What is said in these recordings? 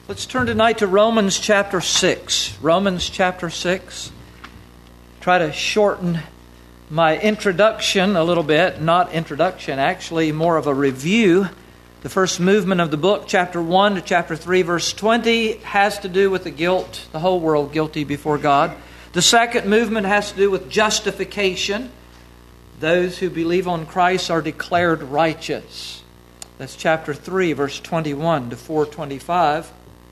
Let's turn tonight to Romans chapter 6. Romans chapter 6. Try to shorten my introduction a little bit. Not introduction, actually more of a review. The first movement of the book, chapter 1 to chapter 3, verse 20, has to do with the guilt, the whole world guilty before God. The second movement has to do with justification. Those who believe on Christ are declared righteous. That's chapter 3, verse 21 to 425.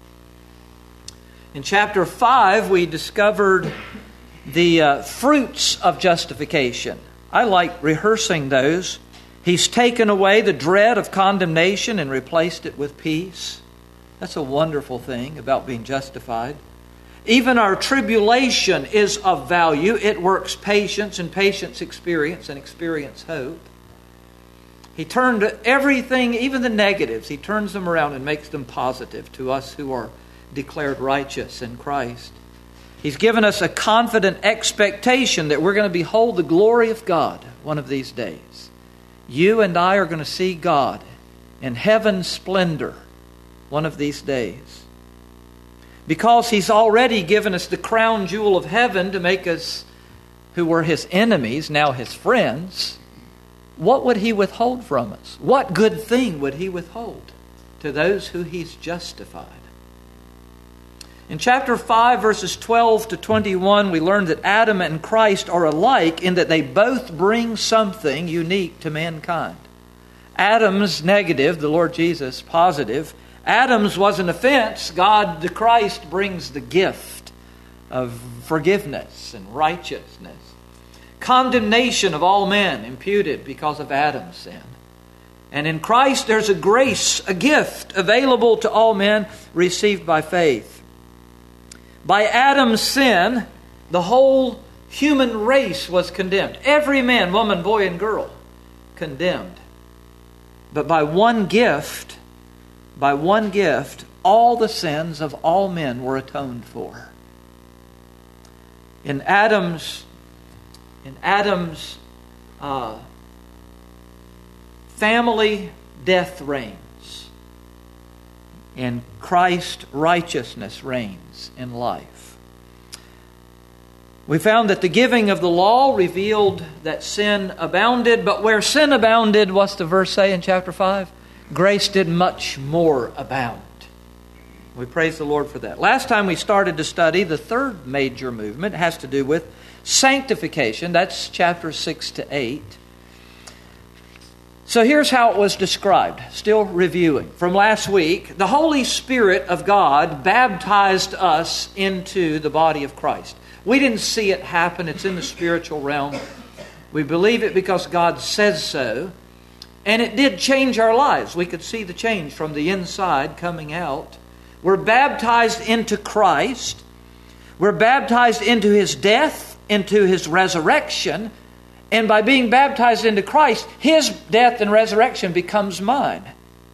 In chapter 5, we discovered the fruits of justification. I like rehearsing those. He's taken away the dread of condemnation and replaced it with peace. That's a wonderful thing about being justified. Even our tribulation is of value. It works patience, and patience experience, and experience hope. He turned everything, even the negatives, He turns them around and makes them positive to us who are declared righteous in Christ. He's given us a confident expectation that we're going to behold the glory of God one of these days. You and I are going to see God in heaven's splendor one of these days. Because He's already given us the crown jewel of heaven to make us, who were His enemies, now His friends, what would He withhold from us? What good thing would He withhold to those who He's justified? In chapter 5, verses 12 to 21, we learned that Adam and Christ are alike in that they both bring something unique to mankind. Adam's negative, the Lord Jesus positive. Adam's was an offense. God, the Christ, brings the gift of forgiveness and righteousness. Condemnation of all men imputed because of Adam's sin. And in Christ there's a grace, a gift available to all men received by faith. By Adam's sin, the whole human race was condemned. Every man, woman, boy, and girl condemned. But by one gift, all the sins of all men were atoned for. In Adam's family, death reigns. In Christ, righteousness reigns in life. We found that the giving of the law revealed that sin abounded, but where sin abounded, what's the verse say in chapter 5? Grace did much more abound. We praise the Lord for that. Last time we started to study the third major movement. It has to do with sanctification. That's chapters 6 to 8. So here's how it was described. Still reviewing. From last week, the Holy Spirit of God baptized us into the body of Christ. We didn't see it happen. It's in the spiritual realm. We believe it because God says so. And it did change our lives. We could see the change from the inside coming out. We're baptized into Christ. We're baptized into His death, into His resurrection. And by being baptized into Christ, His death and resurrection becomes mine.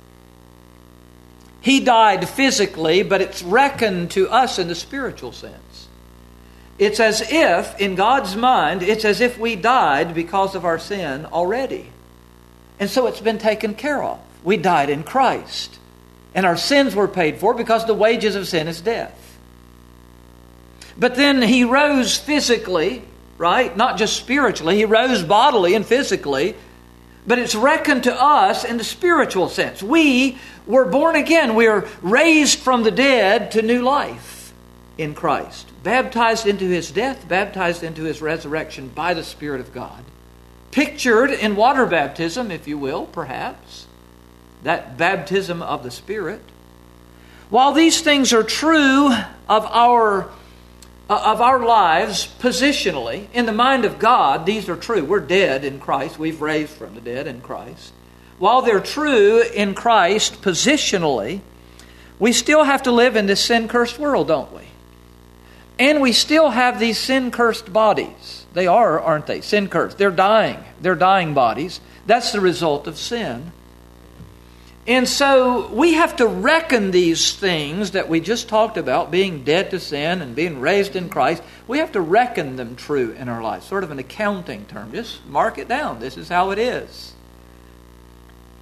He died physically, but it's reckoned to us in the spiritual sense. It's as if, in God's mind, it's as if we died because of our sin already. And so it's been taken care of. We died in Christ. And our sins were paid for because the wages of sin is death. But then He rose physically, right? Not just spiritually. He rose bodily and physically. But it's reckoned to us in the spiritual sense. We were born again. We are raised from the dead to new life in Christ. Baptized into His death, baptized into His resurrection by the Spirit of God. Pictured in water baptism, if you will, perhaps. That baptism of the Spirit. While these things are true of our lives positionally, in the mind of God, these are true. We're dead in Christ. We've raised from the dead in Christ. While they're true in Christ positionally, we still have to live in this sin-cursed world, don't we? And we still have these sin-cursed bodies. They are, aren't they? Sin-cursed. They're dying. They're dying bodies. That's the result of sin. And so we have to reckon these things that we just talked about, being dead to sin and being raised in Christ. We have to reckon them true in our lives. Sort of an accounting term. Just mark it down. This is how it is.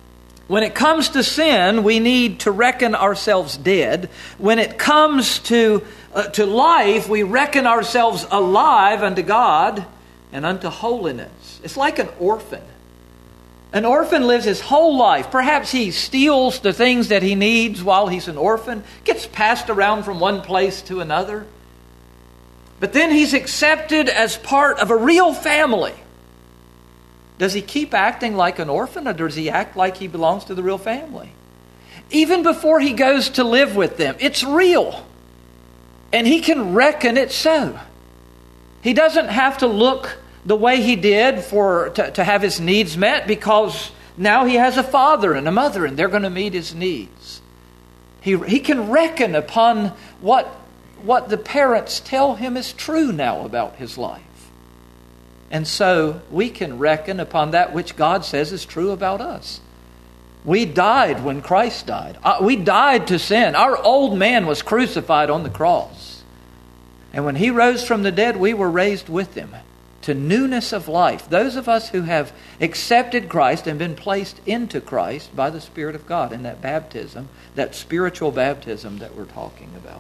When it comes to sin, we need to reckon ourselves dead. When it comes to life, we reckon ourselves alive unto God and unto holiness. It's like an orphan. An orphan lives his whole life. Perhaps he steals the things that he needs while he's an orphan, gets passed around from one place to another. But then he's accepted as part of a real family. Does he keep acting like an orphan, or does he act like he belongs to the real family? Even before he goes to live with them, it's real. And he can reckon it so. He doesn't have to look the way he did to have his needs met, because now he has a father and a mother and they're going to meet his needs. He can reckon upon what the parents tell him is true now about his life. And so we can reckon upon that which God says is true about us. We died when Christ died. We died to sin. Our old man was crucified on the cross. And when he rose from the dead, we were raised with him to newness of life. Those of us who have accepted Christ and been placed into Christ by the Spirit of God in that baptism, that spiritual baptism that we're talking about.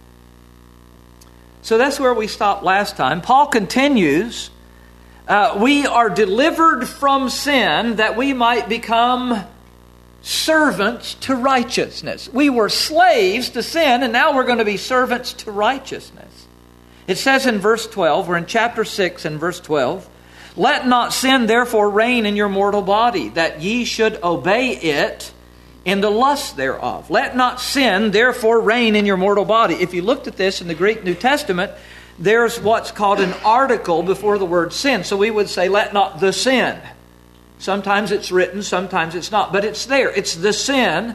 So that's where we stopped last time. Paul continues. We are delivered from sin that we might become servants to righteousness. We were slaves to sin, and now we're going to be servants to righteousness. It says in verse 12, we're in chapter 6 and verse 12, "Let not sin therefore reign in your mortal body, that ye should obey it in the lust thereof." Let not sin therefore reign in your mortal body. If you looked at this in the Greek New Testament, there's what's called an article before the word sin. So we would say, let not the sin. Sometimes it's written, sometimes it's not. But it's there. It's the sin.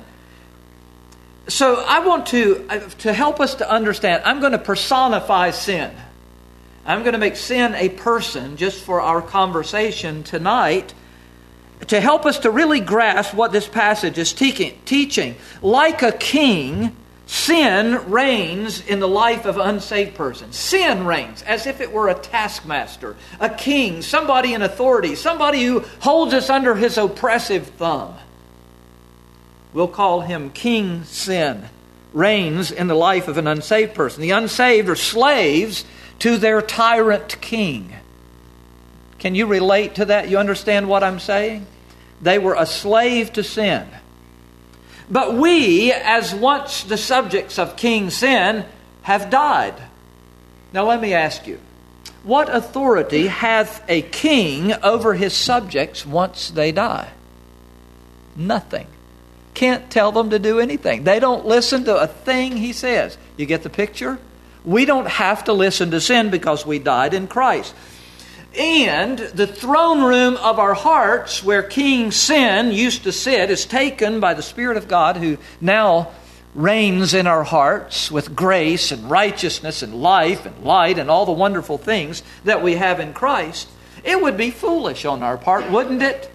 So I want to help us to understand, I'm going to personify sin. I'm going to make sin a person just for our conversation tonight, to help us to really grasp what this passage is teaching. Like a king, sin reigns in the life of an unsaved person. Sin reigns as if it were a taskmaster, a king, somebody in authority, somebody who holds us under his oppressive thumb. We'll call him King Sin. Reigns in the life of an unsaved person. The unsaved are slaves to their tyrant king. Can you relate to that? You understand what I'm saying? They were a slave to sin. But we, as once the subjects of King Sin, have died. Now let me ask you, what authority hath a king over his subjects once they die? Nothing. Can't tell them to do anything. They don't listen to a thing he says. You get the picture? We don't have to listen to sin because we died in Christ. And the throne room of our hearts, where King Sin used to sit, is taken by the Spirit of God, who now reigns in our hearts with grace and righteousness and life and light and all the wonderful things that we have in Christ. It would be foolish on our part, wouldn't it?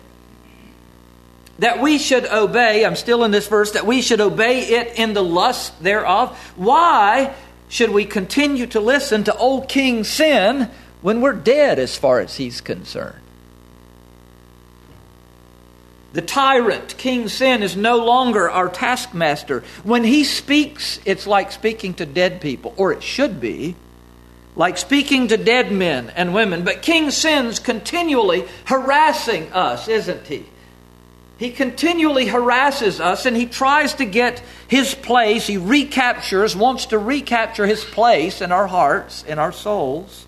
That we should obey, I'm still in this verse, that we should obey it in the lust thereof. Why should we continue to listen to old King Sin when we're dead as far as he's concerned? The tyrant, King Sin, is no longer our taskmaster. When he speaks, it's like speaking to dead people, or it should be, like speaking to dead men and women. But King Sin's continually harassing us, isn't he? He continually harasses us, and he tries to get his place. He wants to recapture his place in our hearts, in our souls.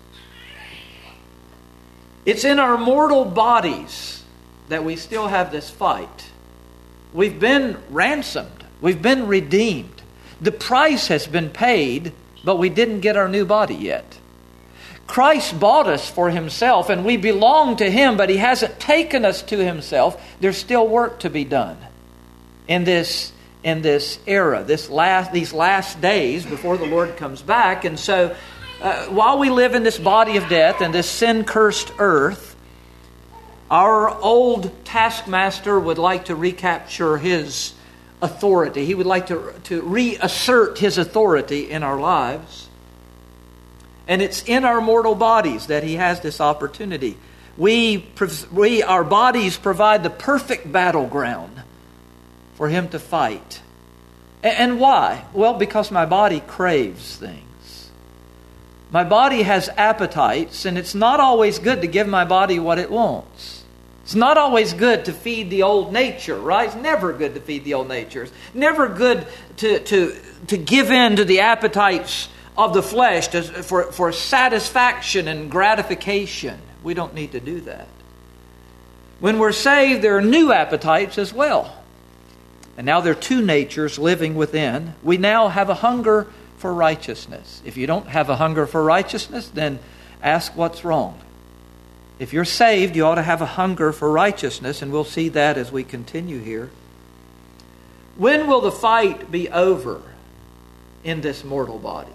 It's in our mortal bodies that we still have this fight. We've been ransomed. We've been redeemed. The price has been paid, but we didn't get our new body yet. Christ bought us for himself, and we belong to him, but he hasn't taken us to himself. There's still work to be done in this era, these last days before the Lord comes back. And so while we live in this body of death and this sin-cursed earth, our old taskmaster would like to recapture his authority. He would like to reassert his authority in our lives. And it's in our mortal bodies that he has this opportunity. Our bodies provide the perfect battleground for him to fight. And why? Well, because my body craves things. My body has appetites, and it's not always good to give my body what it wants. It's not always good to feed the old nature, right? It's never good to feed the old nature. It's never good to give in to the appetites of the flesh for satisfaction and gratification. We don't need to do that. When we're saved, there are new appetites as well. And now there are two natures living within. We now have a hunger for righteousness. If you don't have a hunger for righteousness, then ask what's wrong. If you're saved, you ought to have a hunger for righteousness, and we'll see that as we continue here. When will the fight be over in this mortal body?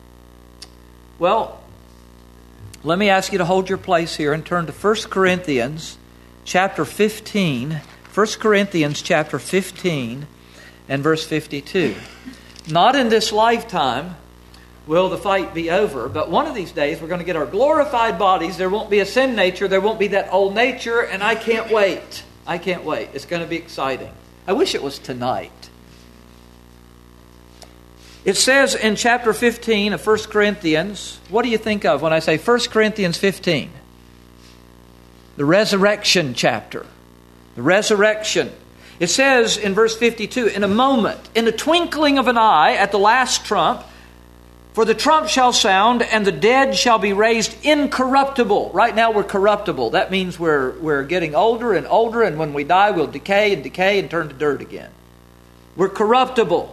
Well, let me ask you to hold your place here and turn to 1 Corinthians chapter 15. 1 Corinthians chapter 15 and verse 52. Not in this lifetime will the fight be over, but one of these days we're going to get our glorified bodies. There won't be a sin nature. There won't be that old nature, and I can't wait. I can't wait. It's going to be exciting. I wish it was tonight. It says in chapter 15 of 1 Corinthians, what do you think of when I say 1 Corinthians 15? The resurrection chapter. The resurrection. It says in verse 52, in a moment, in the twinkling of an eye, at the last trump, for the trump shall sound, and the dead shall be raised incorruptible. Right now we're corruptible. That means we're getting older and older, and when we die, we'll decay and turn to dirt again. We're corruptible.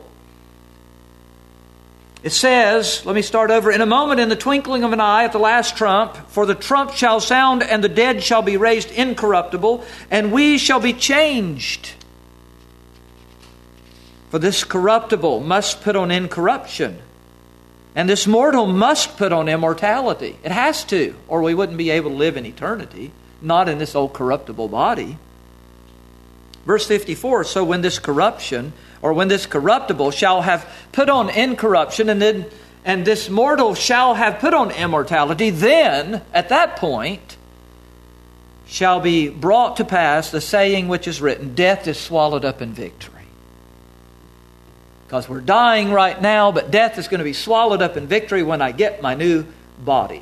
It says, let me start over. In a moment, in the twinkling of an eye, at the last trump, for the trump shall sound, and the dead shall be raised incorruptible, and we shall be changed. For this corruptible must put on incorruption, and this mortal must put on immortality. It has to, or we wouldn't be able to live in eternity, not in this old corruptible body. Verse 54, so when this corruption, or when this corruptible shall have put on incorruption, and this mortal shall have put on immortality, then, at that point, shall be brought to pass the saying which is written, death is swallowed up in victory. Because we're dying right now, but death is going to be swallowed up in victory when I get my new body.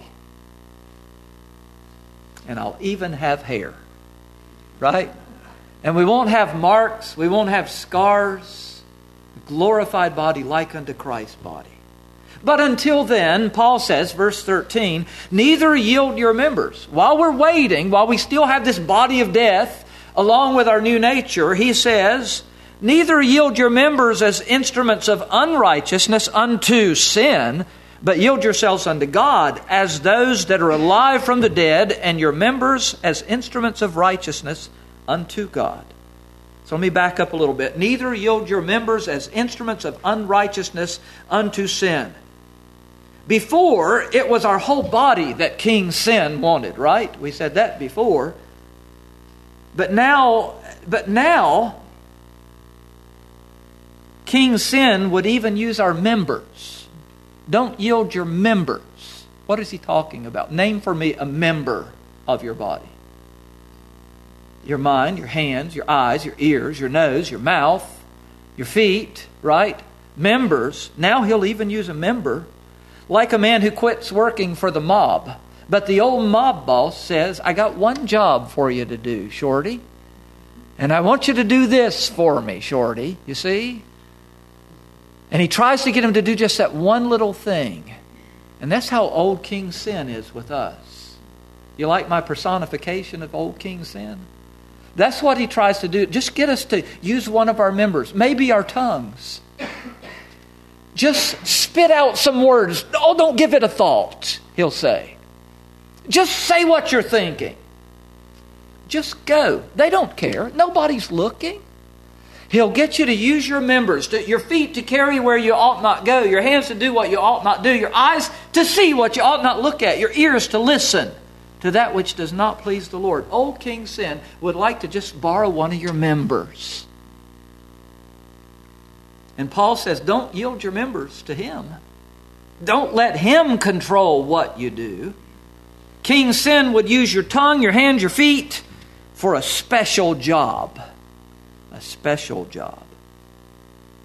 And I'll even have hair. Right? And we won't have marks. We won't have scars. A glorified body like unto Christ's body. But until then, Paul says, verse 13, neither yield your members. While we're waiting, while we still have this body of death, along with our new nature, he says, neither yield your members as instruments of unrighteousness unto sin, but yield yourselves unto God as those that are alive from the dead, and your members as instruments of righteousness unto God. So let me back up a little bit. Neither yield your members as instruments of unrighteousness unto sin. Before, it was our whole body that King Sin wanted, right? We said that before. But now, King Sin would even use our members. Don't yield your members. What is he talking about? Name for me a member of your body. Your mind, your hands, your eyes, your ears, your nose, your mouth, your feet, right? Members. Now he'll even use a member. Like a man who quits working for the mob. But the old mob boss says, I got one job for you to do, Shorty. And I want you to do this for me, Shorty. You see? And he tries to get him to do just that one little thing. And that's how old King Sin is with us. You like my personification of old King Sin? That's what he tries to do. Just get us to use one of our members. Maybe our tongues. Just spit out some words. Oh, don't give it a thought, he'll say. Just say what you're thinking. Just go. They don't care. Nobody's looking. He'll get you to use your members, your feet to carry where you ought not go, your hands to do what you ought not do, your eyes to see what you ought not look at, your ears to listen to that which does not please the Lord. Old King Sin would like to just borrow one of your members. And Paul says, don't yield your members to him. Don't let him control what you do. King Sin would use your tongue, your hands, your feet for a special job. A special job.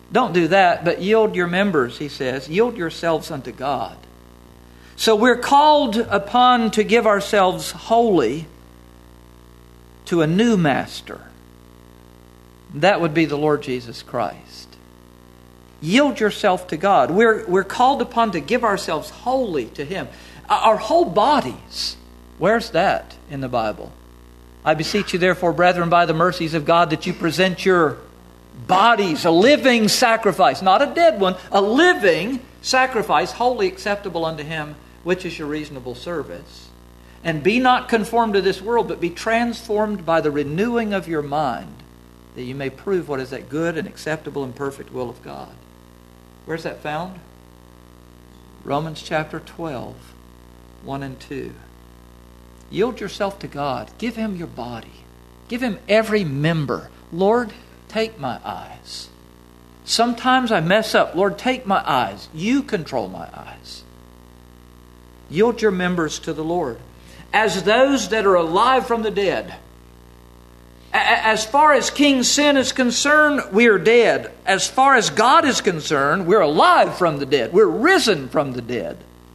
Don't do that, but yield your members, he says. Yield yourselves unto God. So we're called upon to give ourselves wholly to a new master. That would be the Lord Jesus Christ. Yield yourself to God. We're called upon to give ourselves wholly to Him. Our whole bodies. Where's that in the Bible? I beseech you therefore, brethren, by the mercies of God, that you present your bodies a living sacrifice, not a dead one, a living sacrifice, wholly acceptable unto Him, which is your reasonable service. And be not conformed to this world, but be transformed by the renewing of your mind, that you may prove what is that good and acceptable and perfect will of God. Where's that found? Romans chapter 12, 1 and 2. Yield yourself to God. Give Him your body. Give Him every member. Lord, take my eyes. Sometimes I mess up. Lord, take my eyes. You control my eyes. Yield your members to the Lord. As those that are alive from the dead. As far as King Sin is concerned, we are dead. As far as God is concerned, we're alive from the dead. We're risen from the dead.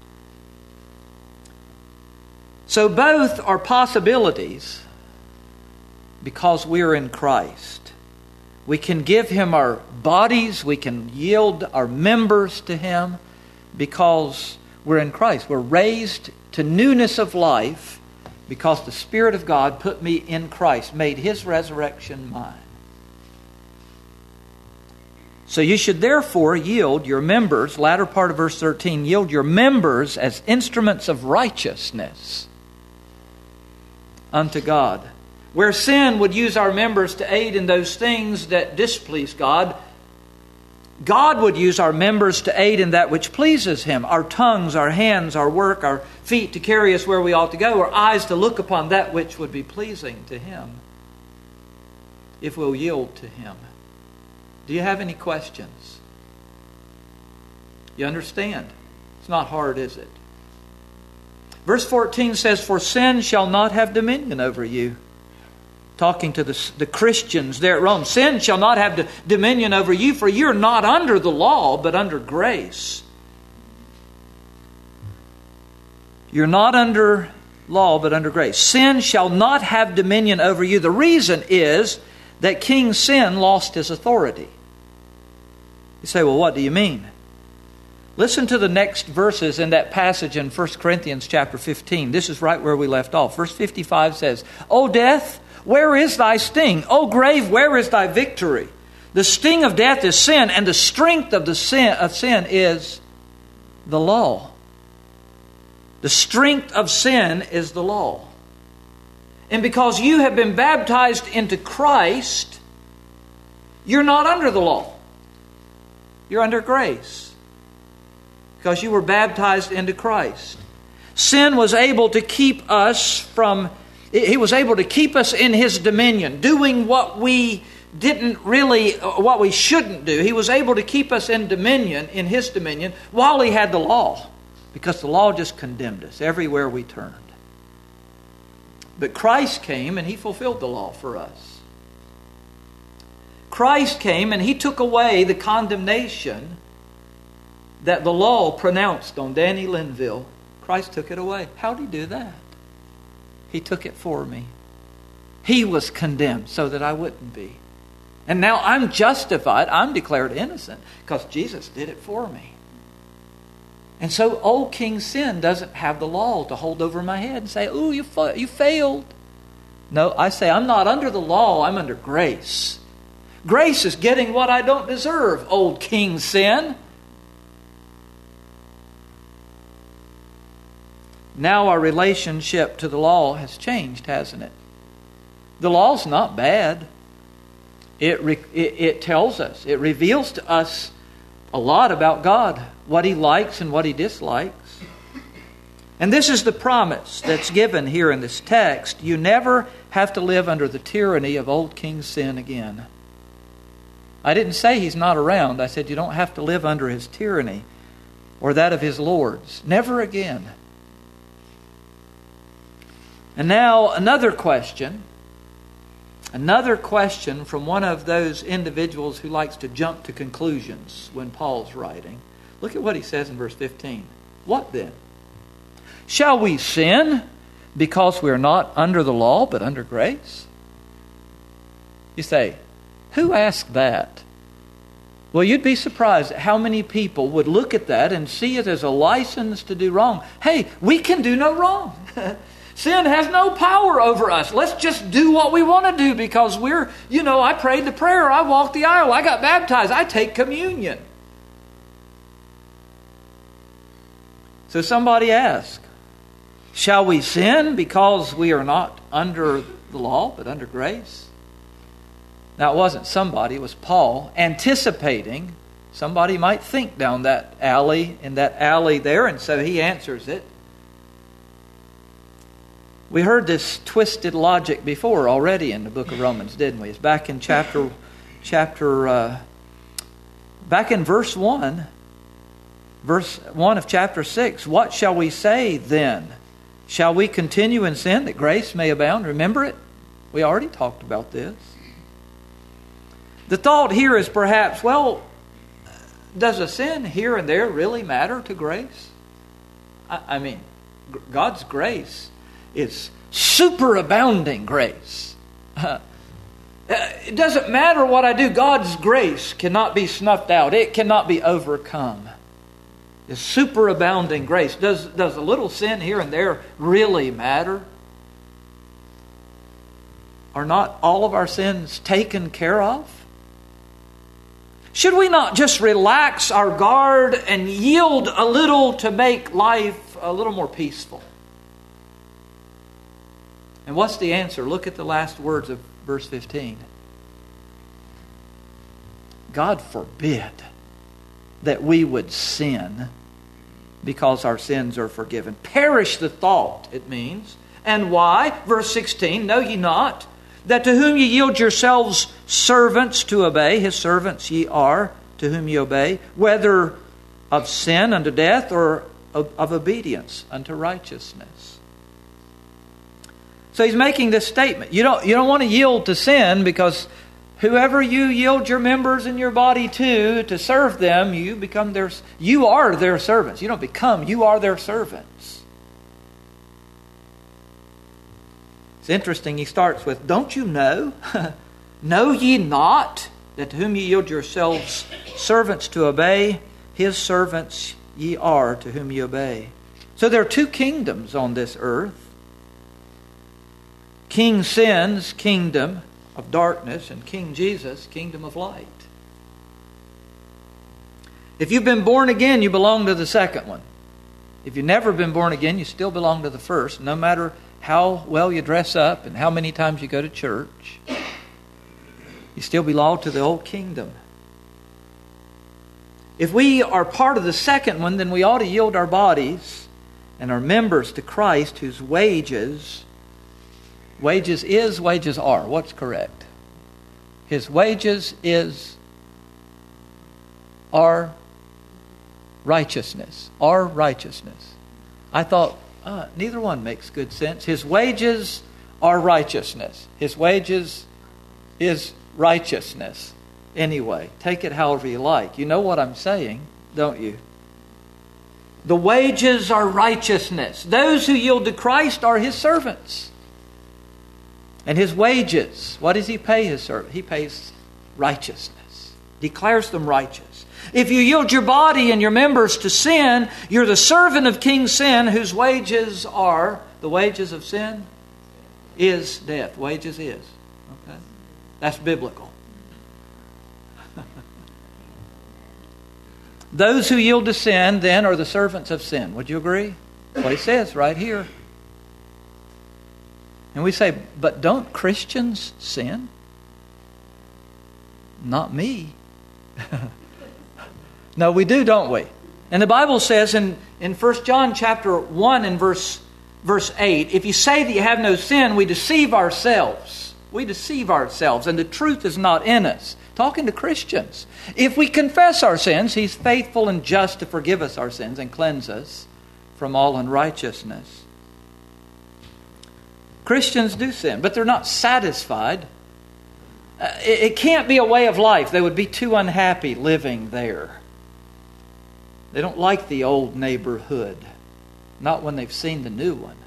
So both are possibilities because we are in Christ. We can give Him our bodies. We can yield our members to Him because we're in Christ. We're raised to newness of life because the Spirit of God put me in Christ, made His resurrection mine. So you should therefore yield your members, latter part of verse 13, yield your members as instruments of righteousness unto God. Where sin would use our members to aid in those things that displease God, God would use our members to aid in that which pleases Him. Our tongues, our hands, our work, our feet to carry us where we ought to go, our eyes to look upon that which would be pleasing to Him, if we'll yield to Him. Do you have any questions? You understand? It's not hard, is it? Verse 14 says, "For sin shall not have dominion over you." Talking to the Christians there at Rome. "Sin shall not have dominion over you, for you're not under the law, but under grace." You're not under law, but under grace. Sin shall not have dominion over you. The reason is that King Sin lost his authority. You say, well, what do you mean? Listen to the next verses in that passage in 1 Corinthians chapter 15. This is right where we left off. Verse 55 says, "O death, where is thy sting? O grave, where is thy victory? The sting of death is sin, and the strength of sin is the law." The strength of sin is the law. And because you have been baptized into Christ, you're not under the law. You're under grace. Because you were baptized into Christ. Sin was able to keep us from... He was able to keep us in His dominion, doing what we what we shouldn't do. He was able to keep us in His dominion, while He had the law. Because the law just condemned us everywhere we turned. But Christ came and He fulfilled the law for us. Christ came and He took away the condemnation that the law pronounced on Danny Linville. Christ took it away. How did He do that? He took it for me. He was condemned so that I wouldn't be. And now I'm justified. I'm declared innocent because Jesus did it for me. And so old King Sin doesn't have the law to hold over my head and say, "Ooh, you failed." No, I say I'm not under the law. I'm under grace. Grace is getting what I don't deserve, old King Sin. Now our relationship to the law has changed, hasn't it? The law's not bad. It tells us, it reveals to us a lot about God, what He likes and what He dislikes. And this is the promise that's given here in this text. You never have to live under the tyranny of old King Sin again. I didn't say he's not around. I said you don't have to live under his tyranny or that of his lords. Never again. And now another question. Another question from one of those individuals who likes to jump to conclusions when Paul's writing. Look at what he says in verse 15. What then? Shall we sin because we are not under the law but under grace? You say, who asked that? Well, you'd be surprised at how many people would look at that and see it as a license to do wrong. Hey, we can do no wrong. Sin has no power over us. Let's just do what we want to do because I prayed the prayer, I walked the aisle, I got baptized, I take communion. So somebody asked, shall we sin because we are not under the law but under grace? Now it wasn't somebody, it was Paul anticipating somebody might think down that alley, in that alley there, and so he answers it. We heard this twisted logic before already in the book of Romans, didn't we? It's back in back in verse 1 of chapter 6. What shall we say then? Shall we continue in sin that grace may abound? Remember it? We already talked about this. The thought here is perhaps, well, does a sin here and there really matter to grace? I mean, God's grace is superabounding grace. It doesn't matter what I do. God's grace cannot be snuffed out. It cannot be overcome. It's superabounding grace. Does a little sin here and there really matter? Are not all of our sins taken care of? Should we not just relax our guard and yield a little to make life a little more peaceful? And what's the answer? Look at the last words of verse 15. God forbid that we would sin because our sins are forgiven. Perish the thought, it means. And why? Verse 16, know ye not that to whom ye yield yourselves servants to obey, his servants ye are, to whom ye obey, whether of sin unto death or of obedience unto righteousness. So he's making this statement. You don't want to yield to sin because whoever you yield your members in your body to serve them, you are their servants. You don't become, you are their servants. It's interesting, he starts with, don't you know? Know ye not that to whom ye yield yourselves servants to obey, his servants ye are to whom ye obey. So there are two kingdoms on this earth. King Sin's kingdom of darkness and King Jesus' kingdom of light. If you've been born again, you belong to the second one. If you've never been born again, you still belong to the first, no matter how well you dress up and how many times you go to church. You still belong to the old kingdom. If we are part of the second one, then we ought to yield our bodies and our members to Christ, whose wages are. What's correct? His wages are righteousness. Our righteousness. I thought, neither one makes good sense. His wages are righteousness. His wages is righteousness. Anyway, take it however you like. You know what I'm saying, don't you? The wages are righteousness. Those who yield to Christ are his servants. And his wages, what does he pay his servant? He pays righteousness. Declares them righteous. If you yield your body and your members to sin, you're the servant of King Sin, whose wages are, the wages of sin is death. Wages is. Okay? That's biblical. Those who yield to sin then are the servants of sin. Would you agree? That's what he says right here. And we say, but don't Christians sin? Not me. No, we do, don't we? And the Bible says in 1 John chapter 1 and verse 8, if you say that you have no sin, we deceive ourselves. We deceive ourselves, and the truth is not in us. Talking to Christians. If we confess our sins, he's faithful and just to forgive us our sins and cleanse us from all unrighteousness. Christians do sin, but they're not satisfied It can't be a way of life. They would be too unhappy living there. They don't like the old neighborhood. Not when they've seen the new one.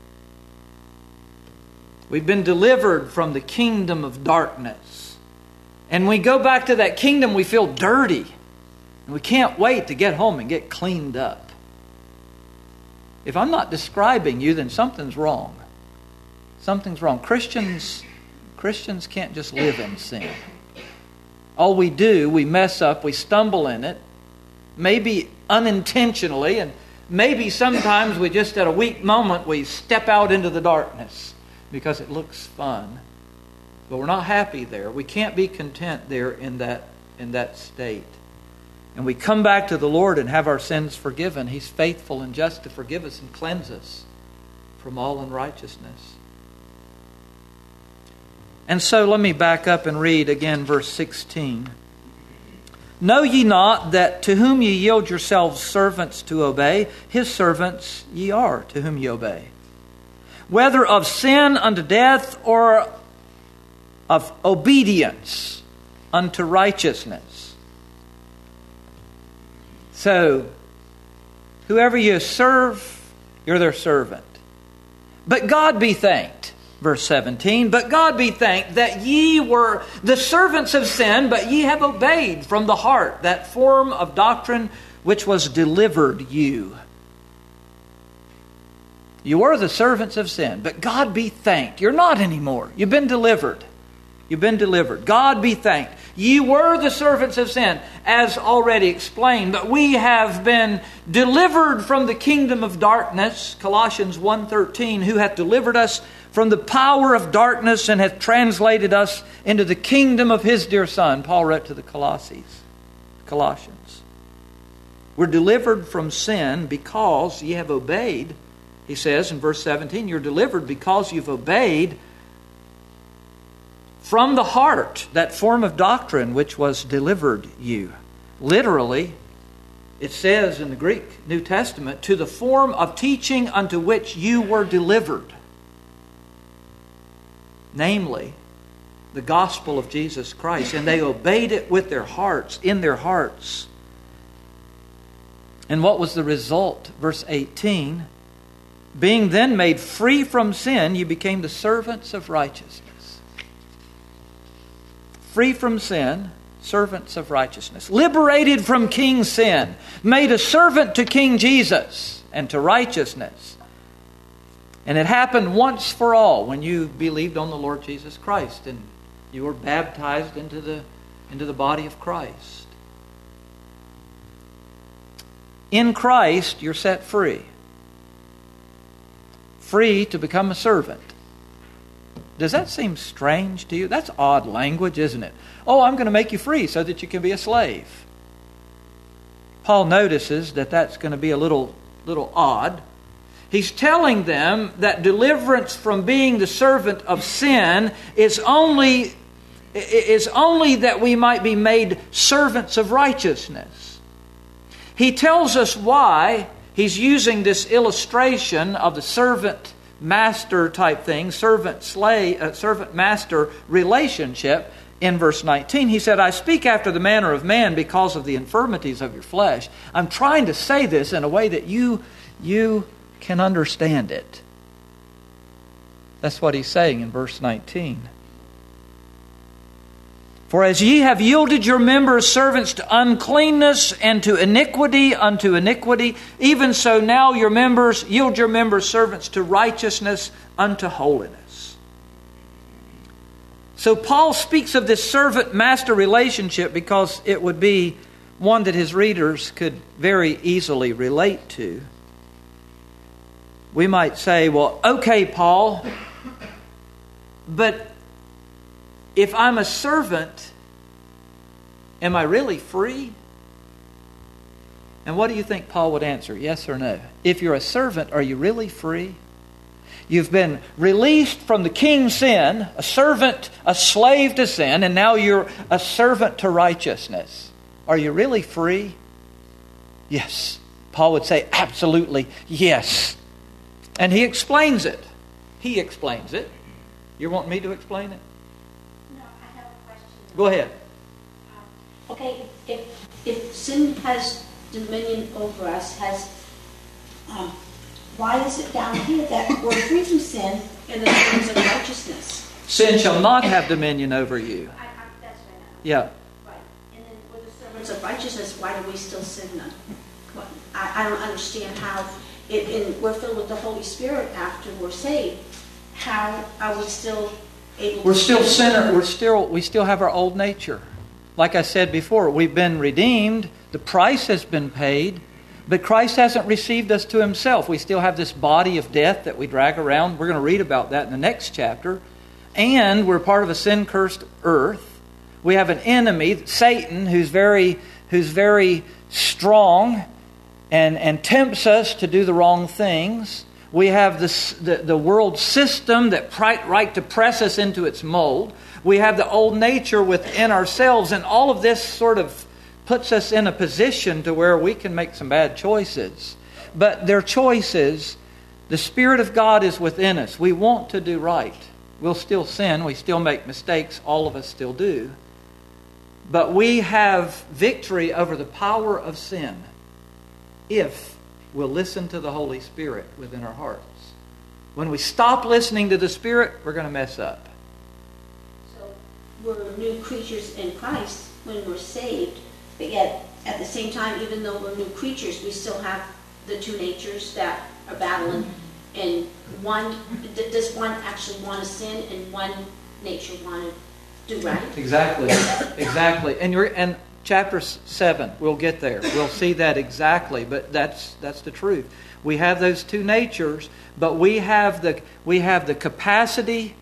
We've been delivered from the kingdom of darkness. And when we go back to that kingdom, we feel dirty. And we can't wait to get home and get cleaned up. If I'm not describing you, then something's wrong. Something's wrong. Christians can't just live in sin. All we do, we mess up, we stumble in it, maybe unintentionally, and maybe sometimes we just at a weak moment we step out into the darkness because it looks fun. But we're not happy there. We can't be content there in that state. And we come back to the Lord and have our sins forgiven. He's faithful and just to forgive us and cleanse us from all unrighteousness. And so let me back up and read again verse 16. Know ye not that to whom ye yield yourselves servants to obey, his servants ye are to whom ye obey. Whether of sin unto death or of obedience unto righteousness. So, whoever you serve, you're their servant. But God be thanked, verse 17, but God be thanked that ye were the servants of sin, but ye have obeyed from the heart that form of doctrine which was delivered you. You were the servants of sin, but God be thanked. You're not anymore. You've been delivered. You've been delivered. God be thanked. Ye were the servants of sin, as already explained, but we have been delivered from the kingdom of darkness, Colossians 1:13, who hath delivered us from the power of darkness and hath translated us into the kingdom of His dear Son. Paul wrote to the Colossians. We're delivered from sin because ye have obeyed. He says in verse 17, you're delivered because you've obeyed from the heart that form of doctrine which was delivered you. Literally, it says in the Greek New Testament, to the form of teaching unto which you were delivered. Namely, the gospel of Jesus Christ. And they obeyed it with their hearts, in their hearts. And what was the result? Verse 18, being then made free from sin, you became the servants of righteousness. Free from sin, servants of righteousness. Liberated from King Sin, made a servant to King Jesus and to righteousness. And it happened once for all when you believed on the Lord Jesus Christ and you were baptized into the body of Christ. In Christ, you're set free. Free to become a servant. Does that seem strange to you? That's odd language, isn't it? Oh, I'm going to make you free so that you can be a slave. Paul notices that that's going to be a little odd. He's telling them that deliverance from being the servant of sin is only that we might be made servants of righteousness. He tells us why he's using this illustration of the servant master type thing, servant master relationship in verse 19. He said, I speak after the manner of man because of the infirmities of your flesh. I'm trying to say this in a way that you can understand it. That's what he's saying in verse 19. For as ye have yielded your members servants to uncleanness and to iniquity unto iniquity, even so now yield your members servants to righteousness unto holiness. So Paul speaks of this servant-master relationship because it would be one that his readers could very easily relate to. We might say, well, okay, Paul, but if I'm a servant, am I really free? And what do you think Paul would answer? Yes or no? If you're a servant, are you really free? You've been released from the king's sin, a servant, a slave to sin, and now you're a servant to righteousness. Are you really free? Yes. Paul would say, absolutely, yes. And he explains it. He explains it. You want me to explain it? No, I have a Go ahead. Okay, if sin has dominion over us, why is it down here that we're free from sin in the terms of righteousness? Sin shall not have dominion over you. That's right. Yeah. Right. And then we're the servants of righteousness. Why do we still sin then? I don't understand how, we're filled with the Holy Spirit after we're saved. How are we still able to... We're still sinner. We still have our old nature. Like I said before, we've been redeemed. The price has been paid. But Christ hasn't received us to himself. We still have this body of death that we drag around. We're going to read about that in the next chapter. And we're part of a sin-cursed earth. We have an enemy, Satan, who's very strong and tempts us to do the wrong things. We have the world system that right to press us into its mold. We have the old nature within ourselves, and all of this sort of puts us in a position to where we can make some bad choices. But they're choices. The Spirit of God is within us. We want to do right. We'll still sin. We still make mistakes. All of us still do. But we have victory over the power of sin if we'll listen to the Holy Spirit within our hearts. When we stop listening to the Spirit, we're going to mess up. So we're new creatures in Christ when we're saved, but yet at the same time, even though we're new creatures, we still have the two natures that are battling. And does one actually want to sin and one nature want to do right? Exactly. And chapter 7, we'll get there. We'll see that exactly, but that's the truth. We have those two natures, but we have the capacity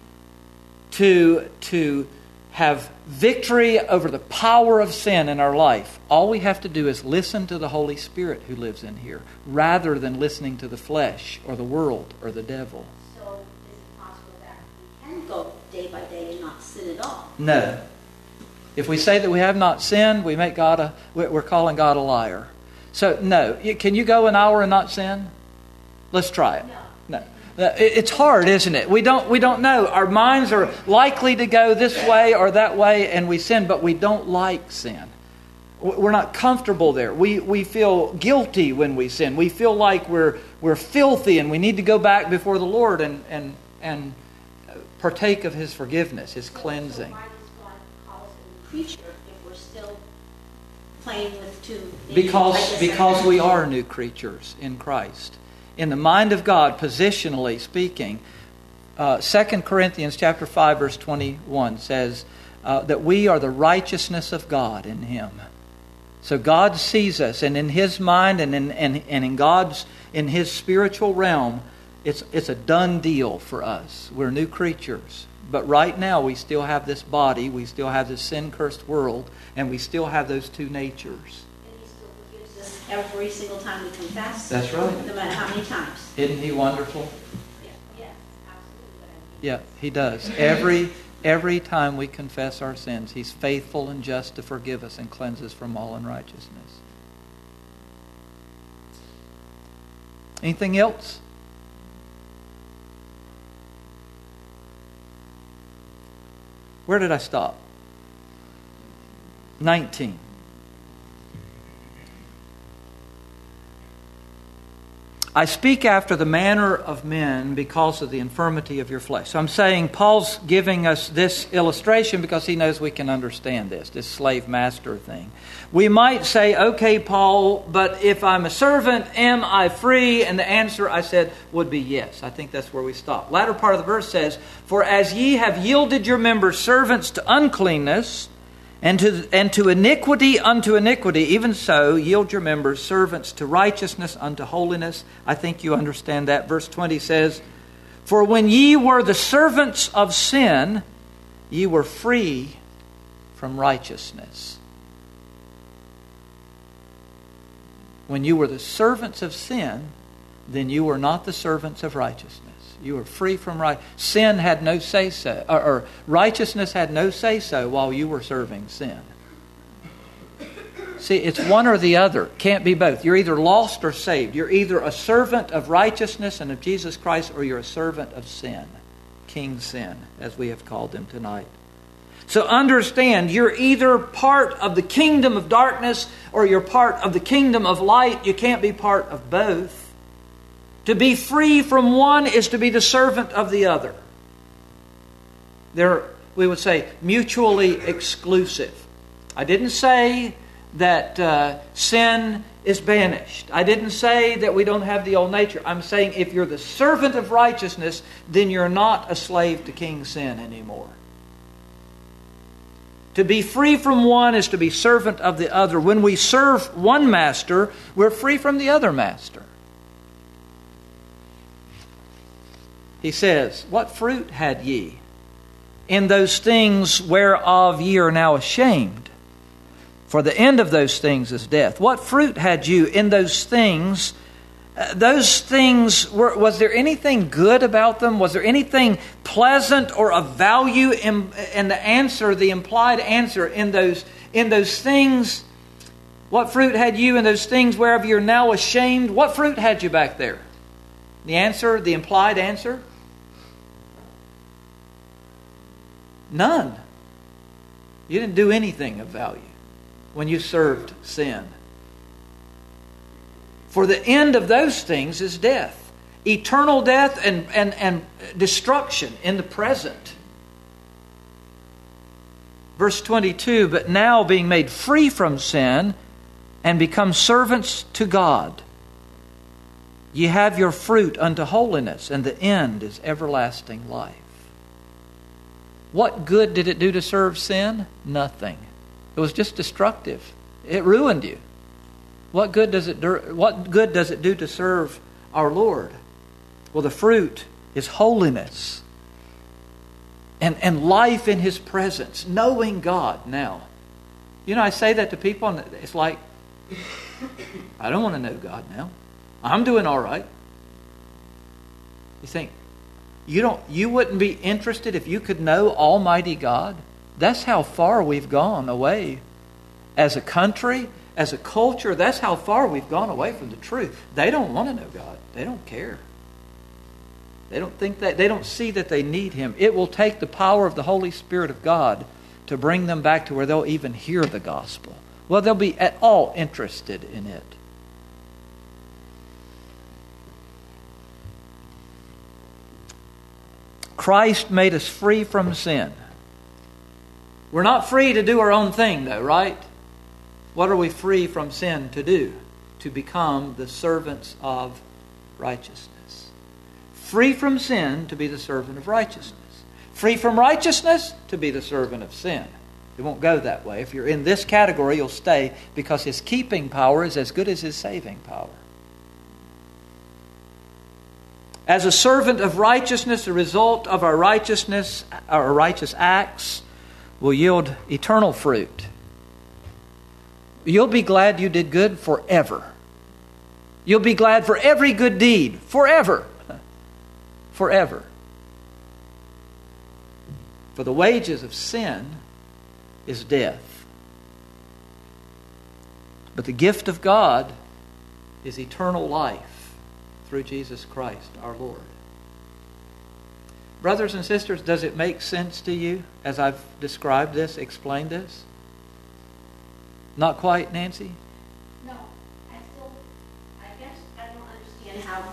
to have victory over the power of sin in our life. All we have to do is listen to the Holy Spirit who lives in here, rather than listening to the flesh or the world or the devil. So is it possible that we can go day by day and not sin at all? No. If we say that we have not sinned, we're calling God a liar. So no. Can you go an hour and not sin? Let's try it. No. It's hard, isn't it? We don't know. Our minds are likely to go this way or that way, and we sin, but we don't like sin. We're not comfortable there. We feel guilty when we sin. We feel like we're filthy, and we need to go back before the Lord and partake of His forgiveness, His cleansing. So why does God call us a new creature if we're still playing with two? Because we are new creatures in Christ. In the mind of God, positionally speaking, 2 Corinthians chapter 5, verse 21 says that we are the righteousness of God in Him. So God sees us, and in His mind and in His spiritual realm, it's a done deal for us. We're new creatures. But right now we still have this body, we still have this sin-cursed world, and we still have those two natures. Every single time we confess. That's right. No matter how many times. Isn't He wonderful? Yes, absolutely. Yeah, He does. Every time we confess our sins, He's faithful and just to forgive us and cleanse us from all unrighteousness. Anything else? Where did I stop? 19. I speak after the manner of men because of the infirmity of your flesh. So I'm saying Paul's giving us this illustration because he knows we can understand this slave-master thing. We might say, okay, Paul, but if I'm a servant, am I free? And the answer, I said, would be yes. I think that's where we stop. Latter part of the verse says, for as ye have yielded your members servants to uncleanness, and to iniquity unto iniquity, even so yield your members servants to righteousness unto holiness. I think you understand that. Verse 20 says, for when ye were the servants of sin, ye were free from righteousness. When you were the servants of sin, then you were not the servants of righteousness. You were free from right. Sin had no say-so, or righteousness had no say-so while you were serving sin. See, it's one or the other. Can't be both. You're either lost or saved. You're either a servant of righteousness and of Jesus Christ, or you're a servant of sin. King Sin, as we have called him tonight. So understand, you're either part of the kingdom of darkness or you're part of the kingdom of light. You can't be part of both. To be free from one is to be the servant of the other. They're, we would say, mutually exclusive. I didn't say that sin is banished. I didn't say that we don't have the old nature. I'm saying if you're the servant of righteousness, then you're not a slave to King Sin anymore. To be free from one is to be servant of the other. When we serve one master, we're free from the other master. He says, "What fruit had ye in those things whereof ye are now ashamed? For the end of those things is death." What fruit had you in those things? Those things, was there anything good about them? Was there anything pleasant or of value in the answer, the implied answer in those things? What fruit had you in those things whereof you're now ashamed? What fruit had you back there? The answer, the implied answer? None. You didn't do anything of value when you served sin. For the end of those things is death. Eternal death and destruction in the present. Verse 22, "But now being made free from sin and become servants to God, ye have your fruit unto holiness, and the end is everlasting life." What good did it do to serve sin? Nothing. It was just destructive. It ruined you. What good does it do to serve our Lord? Well, the fruit is holiness and life in His presence, knowing God now. You know, I say that to people, and it's like, I don't want to know God now. I'm doing all right. You think, you wouldn't be interested if you could know Almighty God? That's how far we've gone away as a country, as a culture. That's how far we've gone away from the truth. They don't want to know God. They don't care. They don't think that, they don't see that they need Him. It will take the power of the Holy Spirit of God to bring them back to where they'll even hear the gospel. Well, they'll be at all interested in it. Christ made us free from sin. We're not free to do our own thing, though, right? What are we free from sin to do? To become the servants of righteousness. Free from sin to be the servant of righteousness. Free from righteousness to be the servant of sin. It won't go that way. If you're in this category, you'll stay, because His keeping power is as good as His saving power. As a servant of righteousness, the result of our righteousness, our righteous acts, will yield eternal fruit. You'll be glad you did good forever. You'll be glad for every good deed forever. Forever. For the wages of sin is death. But the gift of God is eternal life through Jesus Christ our Lord. Brothers and sisters, does it make sense to you as I've described this, explained this? Not quite, Nancy? No, I guess I don't understand how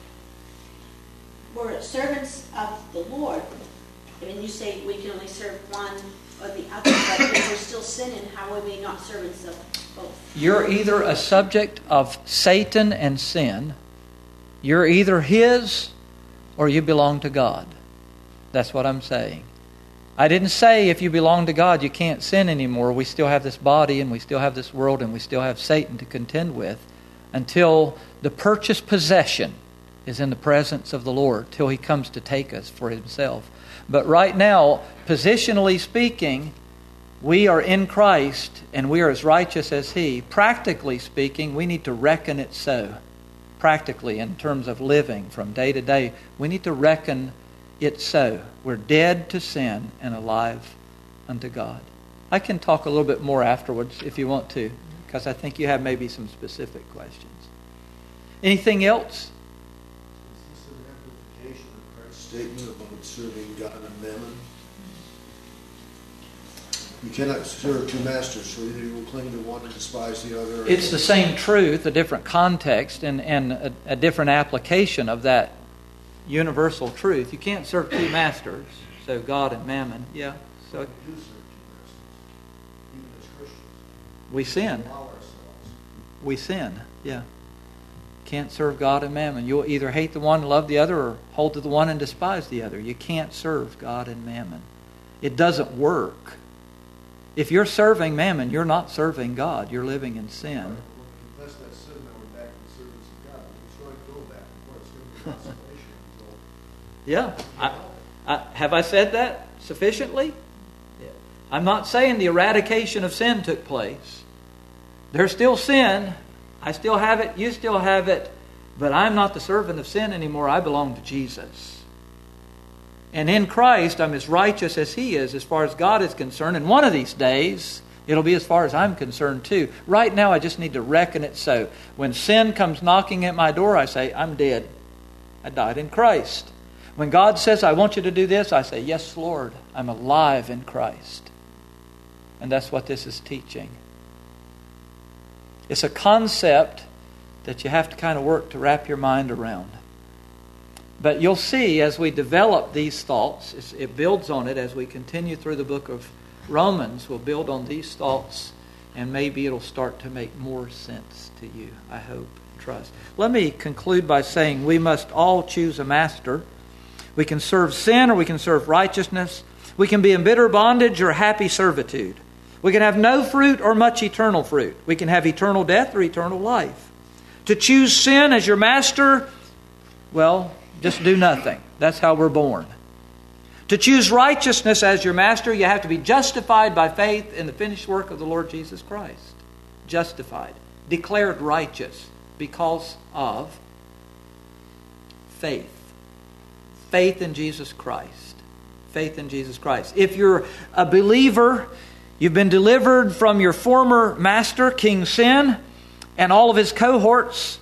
we're servants of the Lord. I mean, you say we can only serve one or the other, but if we're still sinning, how are we not servants of both? You're either a subject of Satan and sin, you're either his, or you belong to God. That's what I'm saying. I didn't say if you belong to God you can't sin anymore. We still have this body and we still have this world and we still have Satan to contend with until the purchased possession is in the presence of the Lord, till He comes to take us for Himself. But right now, positionally speaking, we are in Christ and we are as righteous as He. Practically speaking, we need to reckon it so. Practically, in terms of living from day to day, we need to reckon it so. We're dead to sin and alive unto God. I can talk a little bit more afterwards if you want to, because I think you have maybe some specific questions. Anything else? Is this an amplification of Christ's statement about serving God and mammon? You cannot serve two masters, so either you will cling to one and despise the other. It's the same truth, a different context, and a different application of that universal truth. You can't serve two masters, so God and mammon. Yeah. So We do serve two masters, even as Christians. we sin. We allow ourselves. We sin. Yeah. Can't serve God and mammon. You'll either hate the one and love the other, or hold to the one and despise the other. You can't serve God and mammon. It doesn't work. If you're serving mammon, you're not serving God. You're living in sin. When we confess that sin, now we're back in the service of God. But it's going to go back and forth. It's going to be consolation until Yeah. Have I said that sufficiently? Yeah. I'm not saying the eradication of sin took place. There's still sin. I still have it. You still have it. But I'm not the servant of sin anymore. I belong to Jesus. And in Christ, I'm as righteous as He is as far as God is concerned. And one of these days, it'll be as far as I'm concerned too. Right now, I just need to reckon it so. When sin comes knocking at my door, I say, I'm dead. I died in Christ. When God says, I want you to do this, I say, yes, Lord, I'm alive in Christ. And that's what this is teaching. It's a concept that you have to kind of work to wrap your mind around. But you'll see as we develop these thoughts, it builds on it as we continue through the book of Romans. We'll build on these thoughts, and maybe it'll start to make more sense to you, I hope and trust. Let me conclude by saying we must all choose a master. We can serve sin or we can serve righteousness. We can be in bitter bondage or happy servitude. We can have no fruit or much eternal fruit. We can have eternal death or eternal life. To choose sin as your master, well, just do nothing. That's how we're born. To choose righteousness as your master, you have to be justified by faith in the finished work of the Lord Jesus Christ. Justified. Declared righteous because of faith. Faith in Jesus Christ. Faith in Jesus Christ. If you're a believer, you've been delivered from your former master, King Sin, and all of his cohorts.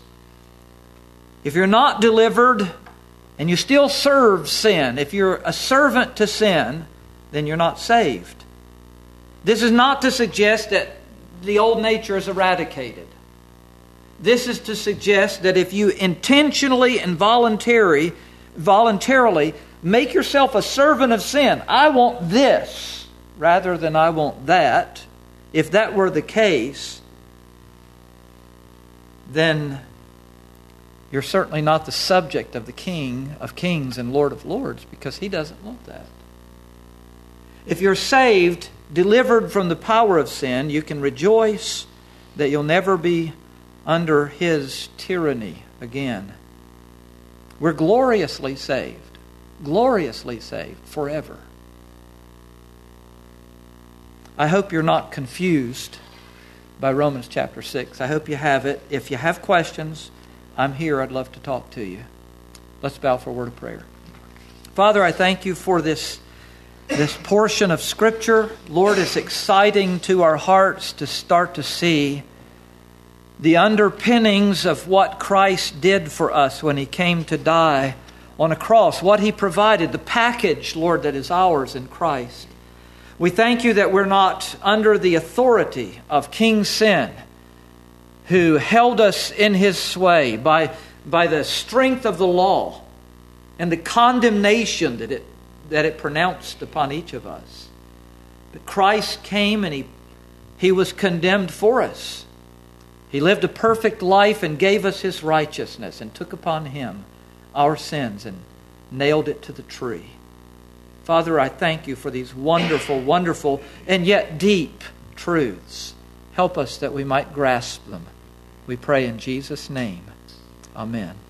If you're not delivered and you still serve sin, if you're a servant to sin, then you're not saved. This is not to suggest that the old nature is eradicated. This is to suggest that if you intentionally and voluntarily make yourself a servant of sin, I want this rather than I want that, if that were the case, then you're certainly not the subject of the King of Kings and Lord of Lords, because He doesn't want that. If you're saved, delivered from the power of sin, you can rejoice that you'll never be under His tyranny again. We're gloriously saved forever. I hope you're not confused by Romans chapter 6. I hope you have it. If you have questions, I'm here. I'd love to talk to you. Let's bow for a word of prayer. Father, I thank you for this portion of Scripture. Lord, it's exciting to our hearts to start to see the underpinnings of what Christ did for us when He came to die on a cross, what He provided, the package, Lord, that is ours in Christ. We thank you that we're not under the authority of King Sin, who held us in his sway by the strength of the law and the condemnation that it pronounced upon each of us. But Christ came and He was condemned for us. He lived a perfect life and gave us His righteousness and took upon Him our sins and nailed it to the tree. Father, I thank you for these wonderful, wonderful, and yet deep truths. Help us that we might grasp them. We pray in Jesus' name. Amen.